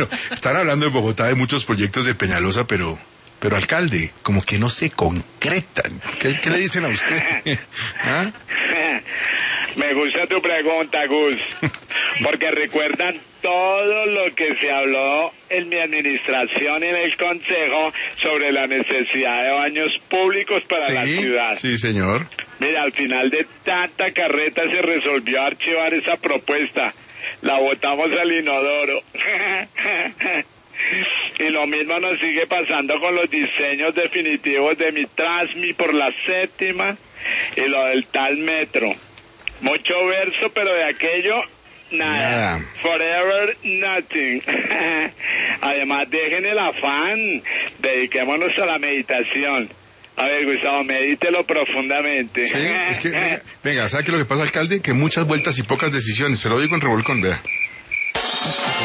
Bueno, están hablando en Bogotá de muchos proyectos de Peñalosa, pero alcalde, como que no se concretan. ¿Qué le dicen a usted? ¿Ah? Me gusta tu pregunta, Gus, porque recuerdan todo lo que se habló en mi administración y en el consejo sobre la necesidad de baños públicos para la ciudad. Sí, señor. Mira, al final de tanta carreta se resolvió archivar esa propuesta. La botamos al inodoro. Y lo mismo nos sigue pasando con los diseños definitivos de mi Transmi por la séptima y lo del tal metro. Mucho verso, pero de aquello, nada. Forever, nothing. Además, dejen el afán. Dediquémonos a la meditación. A ver, Gustavo, medítelo profundamente. Sí, es que, venga, ¿sabe qué es lo que pasa, alcalde? Que muchas vueltas y pocas decisiones. Se lo digo en revolcón, vea.